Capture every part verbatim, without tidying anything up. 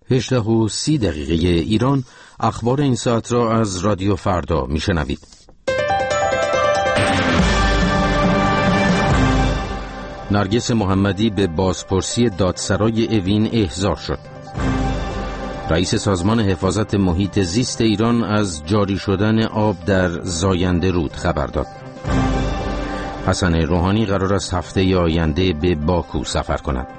هجده و سی دقیقه ایران. اخبار این ساعت را از رادیو فردا میشنوید. نرگس محمدی به بازپرسی دادسرای اوین احضار شد. رئیس سازمان حفاظت محیط زیست ایران از جاری شدن آب در زاینده رود خبر داد. حسن روحانی قرار است هفته آینده به باکو سفر کند.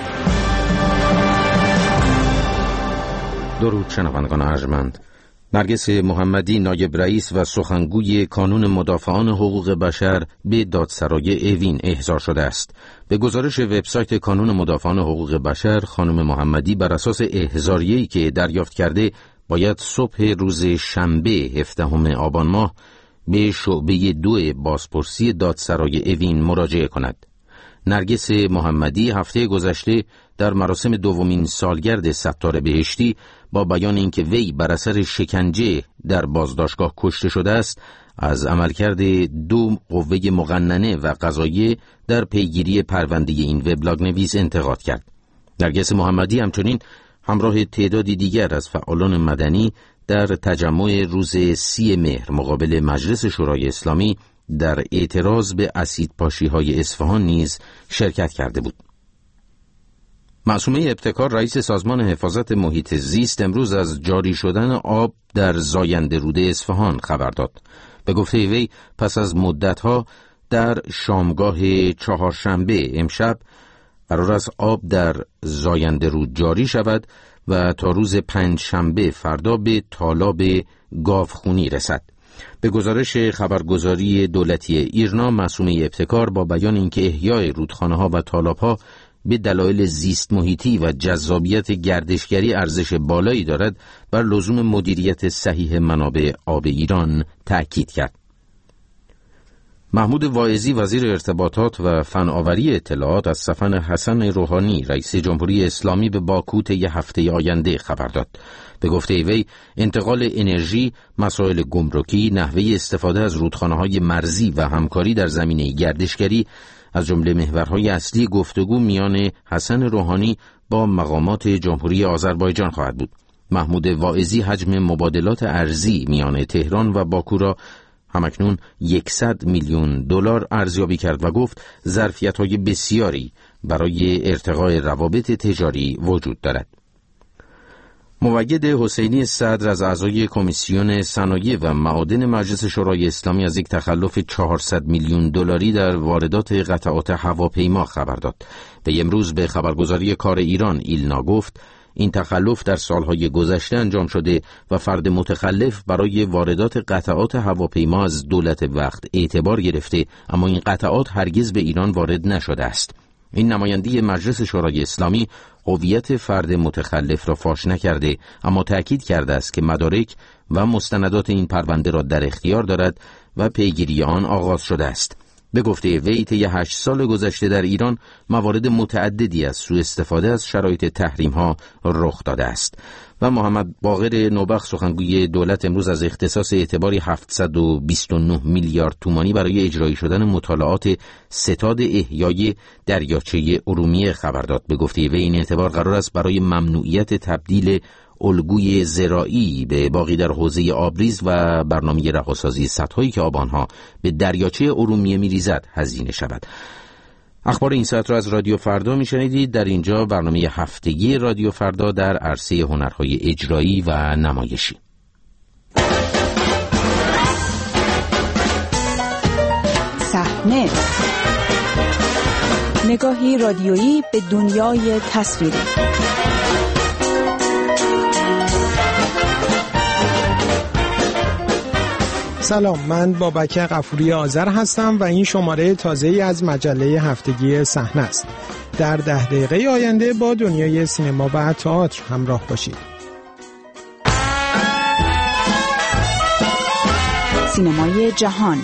درود شنوندگان ارجمند. نرگس محمدی نایب رئیس و سخنگوی کانون مدافعان حقوق بشر به دادسرای اوین احضار شده است. به گزارش وبسایت کانون مدافعان حقوق بشر، خانم محمدی بر اساس احضاریه‌ای که دریافت کرده باید صبح روز شنبه هفدهم آبان ماه به شعبه دو بازپرسی دادسرای اوین مراجعه کند. نرگس محمدی هفته گذشته در مراسم دومین سالگرد ستار بهشتی با بیان اینکه وی بر اثر شکنجه در بازداشتگاه کشته شده است، از عملکرد دو قوه مقننه و قضاییه در پیگیری پرونده این وبلاگ نویس انتقاد کرد. نرگس محمدی همچنین همراه تعدادی دیگر از فعالان مدنی در تجمع روز سی مهر مقابل مجلس شورای اسلامی در اعتراض به اسیدپاشی‌های اصفهان نیز شرکت کرده بود. معصومه ابتکار رئیس سازمان حفاظت محیط زیست امروز از جاری شدن آب در زاینده رود اصفهان خبر داد. به گفته وی پس از مدتها در شامگاه چهارشنبه امشب قرار است آب در زاینده رود جاری شود و تا روز پنجشنبه فردا به تالاب گاوخونی رسد. به گزارش خبرگزاری دولتی ایرنا، معصومه ابتکار با بیان اینکه احیای رودخانه‌ها و تالاب‌ها به دلایل زیست محیطی و جذابیت گردشگری ارزش بالایی دارد، بر لزوم مدیریت صحیح منابع آب ایران تأکید کرد. محمود واعظی وزیر ارتباطات و فناوری اطلاعات از سفر حسن روحانی رئیس جمهوری اسلامی به باکو طی هفته آینده خبر داد. به گفته وی انتقال انرژی، مسائل گمرکی، نحوه استفاده از رودخانه‌های مرزی و همکاری در زمینه گردشگری از جمله محورهای اصلی گفتگو میان حسن روحانی با مقامات جمهوری آذربایجان خواهد بود. محمود واعظی حجم مبادلات ارزی میان تهران و باکو را همکنون صد میلیون دلار ارزیابی کرد و گفت ظرفیت‌های بسیاری برای ارتقاء روابط تجاری وجود دارد. موید حسینی صدر از اعضای کمیسیون صنایع و معادن مجلس شورای اسلامی از یک تخلف چهارصد میلیون دلاری در واردات قطعات هواپیما خبر داد. به امروز به خبرگزاری کار ایران ایلنا گفت این تخلف در سالهای گذشته انجام شده و فرد متخلف برای واردات قطعات هواپیما از دولت وقت اعتبار گرفته، اما این قطعات هرگز به ایران وارد نشده است. این نماینده مجلس شورای اسلامی هویت فرد متخلف را فاش نکرده، اما تأکید کرده است که مدارک و مستندات این پرونده را در اختیار دارد و پیگیری آن آغاز شده است. به گفته وی طی هشت سال گذشته در ایران موارد متعددی از سوء استفاده از شرایط تحریم ها رخ داده است. و محمد باقر نوبخت سخنگوی دولت امروز از اختصاص اعتباری هفتصد و بیست و نه میلیارد تومانی برای اجرایی شدن مطالعات ستاد احیای دریاچه ارومیه خبر داد. به گفته وی این اعتبار قرار است برای ممنوعیت تبدیل الگوی زراعی به باقی در حوزه آبریز و برنامه رهاسازی سدهایی که آبانها به دریاچه ارومیه می‌ریزد هزینه شود. اخبار این ساعت را از رادیو فردا میشنیدید. در اینجا برنامه هفتگی رادیو فردا در عرصه هنرهای اجرایی و نمایشی. صحنه، نگاهی رادیویی به دنیای تصویری. سلام، من بابک غفوری آذر هستم و این شماره تازه‌ای از مجله هفتگی صحنه است. در ده دقیقه آینده با دنیای سینما و تئاتر همراه باشید. سینمای جهان.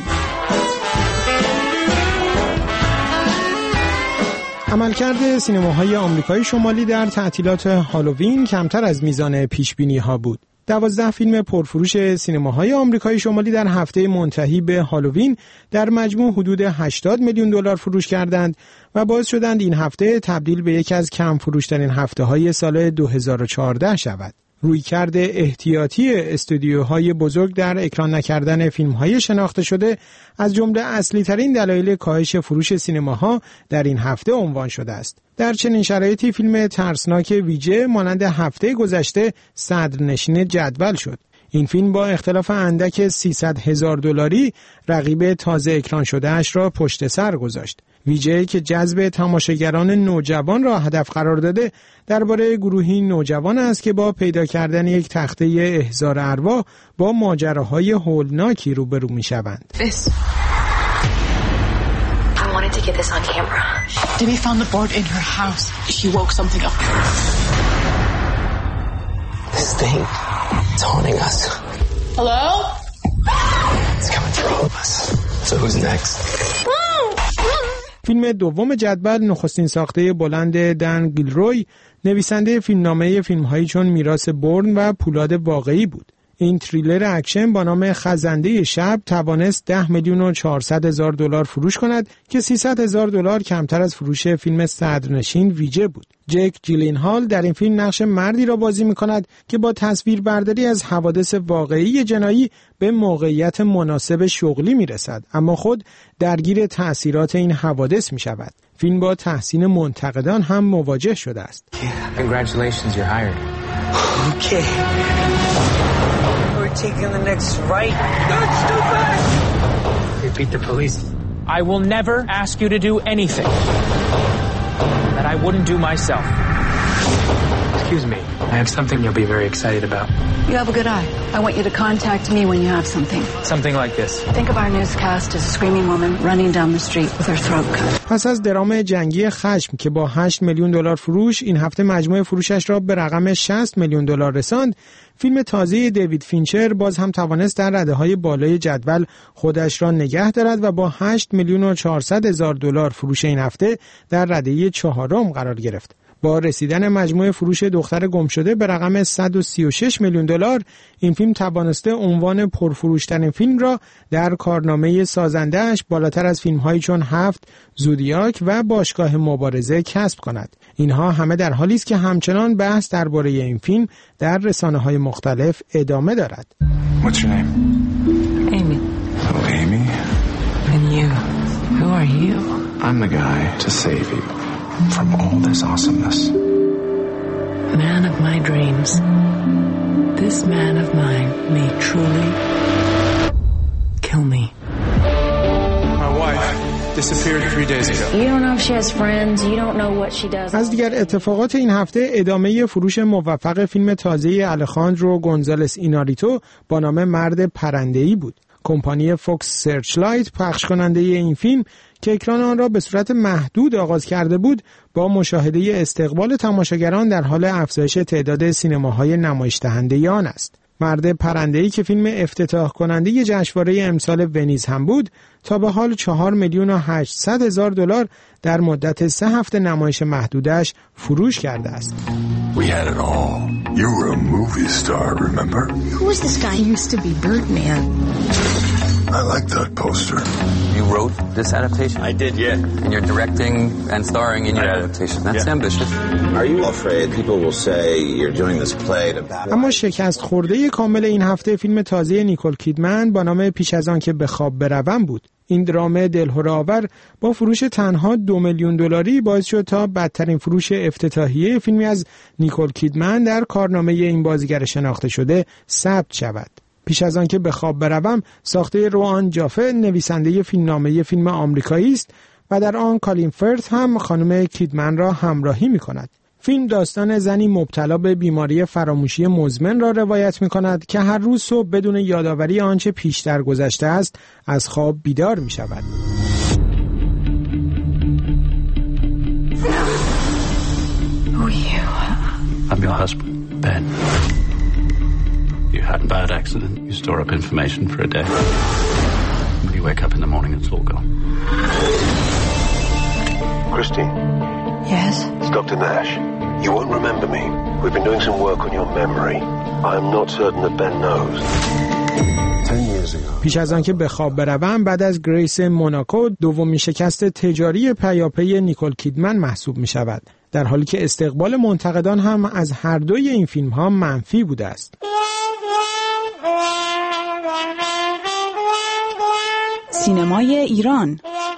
عملکرد سینماهای آمریکای شمالی در تعطیلات هالووین کمتر از میزان پیش‌بینی‌ها بود. دوازده فیلم پرفروش سینماهای آمریکای شمالی در هفته منتهی به هالووین در مجموع حدود هشتاد میلیون دلار فروش کردند و باعث شدند این هفته تبدیل به یکی از کم فروشترین هفته‌های سال دو هزار و چهارده شود. رویکرد احتیاطی استودیوهای بزرگ در اکران نکردن فیلم‌های شناخته شده از جمله اصلی‌ترین دلایل کاهش فروش سینماها در این هفته عنوان شده است. در چنین شرایطی فیلم ترسناک ویژه مانند هفته گذشته صدرنشین جدول شد. این فیلم با اختلاف اندک سیصد هزار دلاری رقیب تازه اکران شده اش را پشت سر گذاشت. ویژه‌ای که جذب تماشاگران نوجوان را هدف قرار داده درباره گروهی نوجوان است که با پیدا کردن یک تخته احضار ارواح با ماجراهای هولناکی روبرو می‌شوند. I wanted to get this on camera. Debbie found the board in her house. She woke something up. This thing, it's haunting us. Hello? It's coming for all of us. So who's next? فیلم دوم جدول نخستین ساخته بلند دن گیلروی، نویسنده فیلمنامه فیلم‌هایی چون میراث بورن و پولاد واقعی بود. این تریلر اکشن با نام خزنده شب توانست ده میلیون و چهارصد هزار دلار فروش کند که سیصد هزار دلار کمتر از فروش فیلم صدرنشین ویژه بود. جک جیلینهال در این فیلم نقش مردی را بازی می‌کند که با تصویربرداری از حوادث واقعی جنایی به موقعیت مناسب شغلی می‌رسد، اما خود درگیر تأثیرات این حوادث می‌شود. فیلم با تحسین منتقدان هم مواجه شده است. Congratulations, you're hired. Okay. We're taking the next right. That's stupid! Repeat the police. I will never ask you to do anything that I wouldn't do myself. Excuse me. I have something you'll be very excited about. You have a good eye. I want you to contact me when you have something. Something like this. Think of our newscast as a screaming woman running down the street with her throat cut. پس از درام جنگی خشم که با هشت میلیون دلار فروش این هفته مجموع فروشش را به رقم شصت میلیون دلار رساند، فیلم تازه دیوید فینچر باز هم توانست در رده‌های بالای جدول خودش را نگه دارد و با هشت میلیون و چهارصد هزار دلار فروش این هفته در رده چهارم قرار گرفت. با رسیدن مجموع فروش دختر گمشده به رقم صد و سی و شش میلیون دلار، این فیلم توانسته عنوان پرفروشترین فیلم را در کارنامه سازنده‌اش بالاتر از فیلم‌هایی چون هفت، زودیاک و باشگاه مبارزه کسب کند. اینها همه در حالی است که همچنان بحث درباره این فیلم در رسانه‌های مختلف ادامه دارد. What's your name? Amy. Oh, Amy. And you? Who are you? I'm the guy to save you from all this awesomeness. Man of my dreams. This man of mine may truly kill me. My wife disappeared three days ago. You don't know if she has friends. You don't know what she does. از دیگر اتفاقات این هفته ادامه فروش موفق فیلم تازه الخاندرو گونزالس ایناریتو با نام مرد پرنده‌ای بود. کمپانی فوکس سرچلایت پخش کننده این فیلم که اکران آن را به صورت محدود آغاز کرده بود، با مشاهده استقبال تماشاگران در حال افزایش تعداد سینماهای نمایش دهنده آن است. مرد پرنده‌ای که فیلم افتتاح کننده جشنواره امسال ونیز هم بود، تا به حال چهار میلیون و هشتصد هزار دلار در مدت سه هفته نمایش محدودش فروش کرده است. We had it all. You were a movie star, remember? Who is this guy? He used to be Birdman. I like that poster. You wrote this adaptation? I did, yeah. And you're directing and starring in your adaptation. That's yeah. ambitious. Are you afraid people will say you're doing this play to battle? اما شکست خورده کامل این هفته فیلم تازه نیکول کیدمن با نام پیش از آن که به خواب بروم بود. این درام دلهره‌آور با فروش تنها دو میلیون دلاری باعث شد تا بدترین فروش افتتاحیه فیلمی از نیکول کیدمن در کارنامه این بازیگر شناخته شده ثبت شود. پیش از آن که به خواب بروم ساخته روان جافه، نویسنده فیلمنامه فیلم آمریکایی است و در آن کالین فرث هم خانم کیدمن را همراهی می کند. فیلم داستان زنی مبتلا به بیماری فراموشی مزمن را روایت می کند که هر روز صبح بدون یادآوری آنچه پیشتر گذشته است از خواب بیدار می شود. Who are you? I'm your husband, Ben. You had a bad accident. You store up information for a day. When you wake up in the morning, it's all gone. Christine? Yes? It's Doctor Nash. You won't remember me. We've been doing some work on your memory. I'm not certain that Ben knows. پیش از آنکه به خواب بروم، بعد از گریس موناکو دومین شکست تجاری پیاپی نیکول کیدمن محسوب می شود، در حالی که استقبال منتقدان هم از هر دوی این فیلم ها منفی بوده است. سینمای ایران.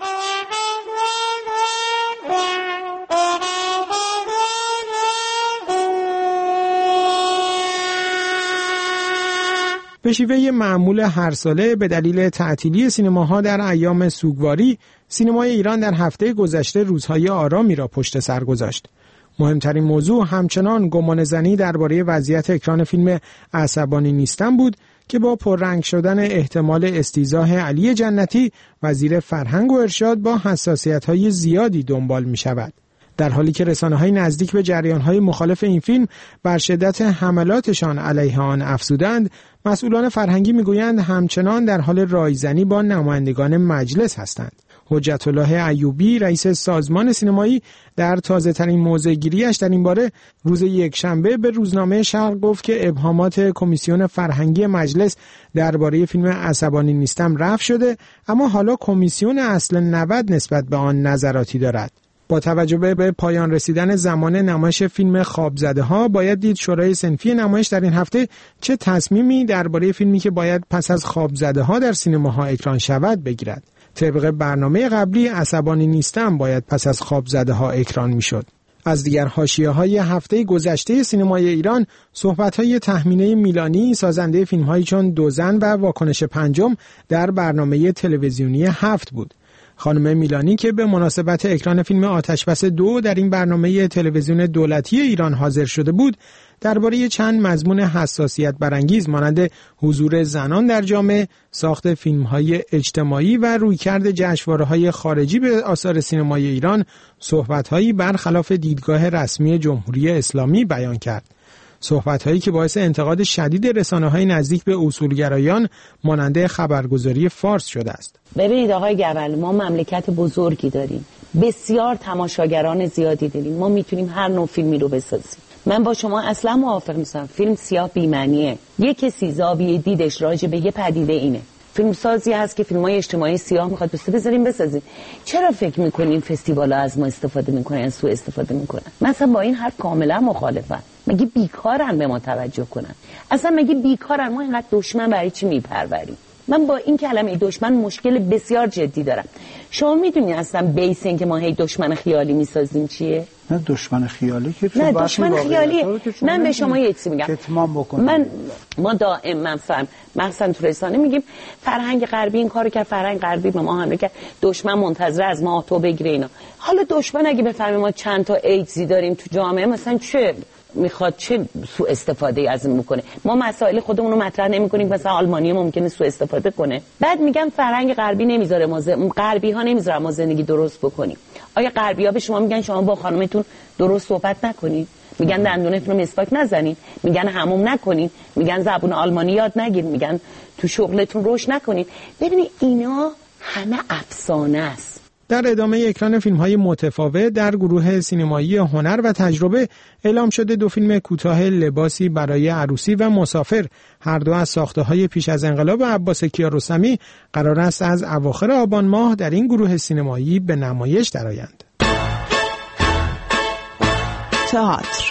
به شیوه معمول هر ساله به دلیل تعطیلی سینماها در ایام سوگواری، سینمای ایران در هفته گذشته روزهای آرامی را پشت سر گذاشت. مهمترین موضوع همچنان گمانه‌زنی درباره وضعیت اکران فیلم عصبانی نیستم بود که با پررنگ شدن احتمال استیضاح علی جنتی، وزیر فرهنگ و ارشاد، با حساسیت‌های زیادی دنبال می‌شود. در حالی که رسانه‌های نزدیک به جریان‌های مخالف این فیلم بر شدت حملاتشان علیه آن افزودند، مسئولان فرهنگی می‌گویند همچنان در حال رایزنی با نمایندگان مجلس هستند. حجت الله ایوبی، رئیس سازمان سینمایی، در تازه‌ترین موضع‌گیری‌اش در این باره روز یکشنبه به روزنامه شرق گفت که ابهامات کمیسیون فرهنگی مجلس درباره فیلم عصبانی نیستم رفع شده، اما حالا کمیسیون اصل نود نسبت به آن نظراتی دارد. با توجه به پایان رسیدن زمان نمایش فیلم خوابزده‌ها، باید دید شورای صنفی نمایش در این هفته چه تصمیمی درباره فیلمی که باید پس از خوابزده‌ها در سینماها اکران شود بگیرد. طبق برنامه قبلی عصبانی نیستم باید پس از خوابزده‌ها اکران می‌شد. از دیگر حاشیه‌های هفته گذشته سینمای ایران، صحبت‌های تهمینه میلانی، سازنده فیلم‌هایی چون دوزن و واکنش پنجم، در برنامه تلویزیونی هفت بود. خانم میلانی که به مناسبت اکران فیلم آتشبس دو در این برنامه تلویزیون دولتی ایران حاضر شده بود، درباره چند مضمون حساسیت برانگیز مانند حضور زنان در جامعه، ساخت فیلم‌های اجتماعی و رویکرد جشنواره‌های خارجی به آثار سینمای ایران صحبت‌هایی برخلاف دیدگاه رسمی جمهوری اسلامی بیان کرد. صحبت‌هایی که باعث انتقاد شدید رسانه‌های نزدیک به اصولگرایان مانند خبرگزاری فارس شده است. ببینید آقای گوهر، ما مملکت بزرگی داریم، بسیار تماشاگران زیادی داریم، ما میتونیم هر نوع فیلمی رو بسازیم. من با شما اصلا موافق نیستم. فیلم سیاه بی‌معنیه. یک کسی زاویه دیدش راجع به یه پدیده اینه. فیلم سازی هست که فیلم‌های اجتماعی سیاه میخواد بسازه، بذاریم بسازیم. چرا فکر میکنین فستیوالا از ما استفاده میکنن، سوء استفاده میکنن؟ مثلا با این حرف کاملا مخالفم. مگه بیکارن به ما توجه کنن؟ اصلا مگه بیکارن؟ ما اینقدر دشمن برای چی میپروریم؟ من با این کلمه دشمن مشکل بسیار جدی دارم. شما میدونی اصلا بیس این که ما هی دشمن خیالی میسازیم چیه؟ نه دشمن خیالی که نه دشمن خیالیه. من به شما یه چیزی میگم. من ما دائما فهم مثلا تو رسانه میگیم فرهنگ غربی این کارو کرد، فرهنگ غربی به ما حمله کرد، دشمن منتظر از ما تو بگیره اینا. حالا دشمن اگه بفهمه ما چند تا ایدزی داریم تو جامعه، مثلا چه میخواد چه سوء استفاده از این میکنه؟ ما مسائل خودمون رو مطرح نمیکنیم، مثلا آلمانی ممکنه سوء استفاده کنه. بعد میگم فرهنگ غربی نمیذاره ما ز... غربی ها نمیذاره ما زندگی درست بکنیم. آیا غربی ها به شما میگن شما با خانمتون درست صحبت نکنید؟ میگن دندونتون رو مسواک نزنید، میگن حموم نکنید، میگن زبون آلمانی یاد نگیرید، میگن تو شغلتون رشد نکنید. ببینید اینا همه افسانه است. در ادامه اکران فیلم‌های متفاوت در گروه سینمایی هنر و تجربه اعلام شده دو فیلم کوتاه لباسی برای عروسی و مسافر، هر دو از ساخته‌های پیش از انقلاب عباس کیارستمی، قرار است از اواخر آبان ماه در این گروه سینمایی به نمایش درآیند. تئاتر.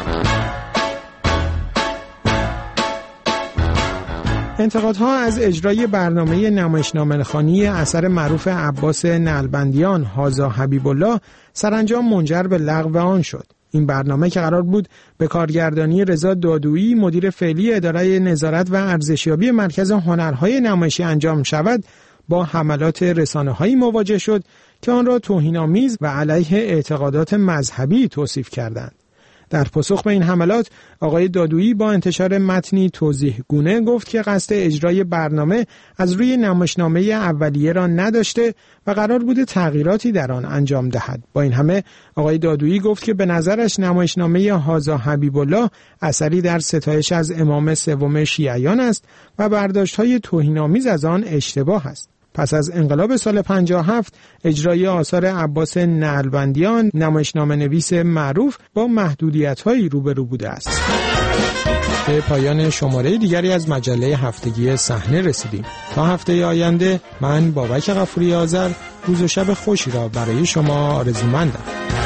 انتقادها از اجرای برنامه نمایشنامه‌خوانی اثر معروف عباس نعلبندیان هازا حبیب الله سرانجام منجر به لغو آن شد. این برنامه که قرار بود به کارگردانی رضا دادویی، مدیر فعلی اداره نظارت و ارزشیابی مرکز هنرهای نمایشی انجام شود، با حملات رسانه‌هایی مواجه شد که آن را توهین‌آمیز و علیه اعتقادات مذهبی توصیف کردند. در پاسخ به این حملات، آقای دادویی با انتشار متنی توضیح گونه گفت که قصد اجرای برنامه از روی نمایشنامه اولیه را نداشته و قرار بوده تغییراتی در آن انجام دهد. با این همه آقای دادویی گفت که به نظرش نمایشنامه هازا حبیب الله اثری در ستایش از امام سوم شیعیان است و برداشت‌های توهین‌آمیز از آن اشتباه است. پس از انقلاب سال پنجاه و هفت اجرای آثار عباس نعلبندیان، نمایشنامه نویس معروف، با محدودیت‌هایی روبرو بوده است. به پایان شماره دیگری از مجله هفتگی صحنه رسیدیم. تا هفته آینده من بابک غفوری آذر روز و شب خوشی را برای شما آرزومندم.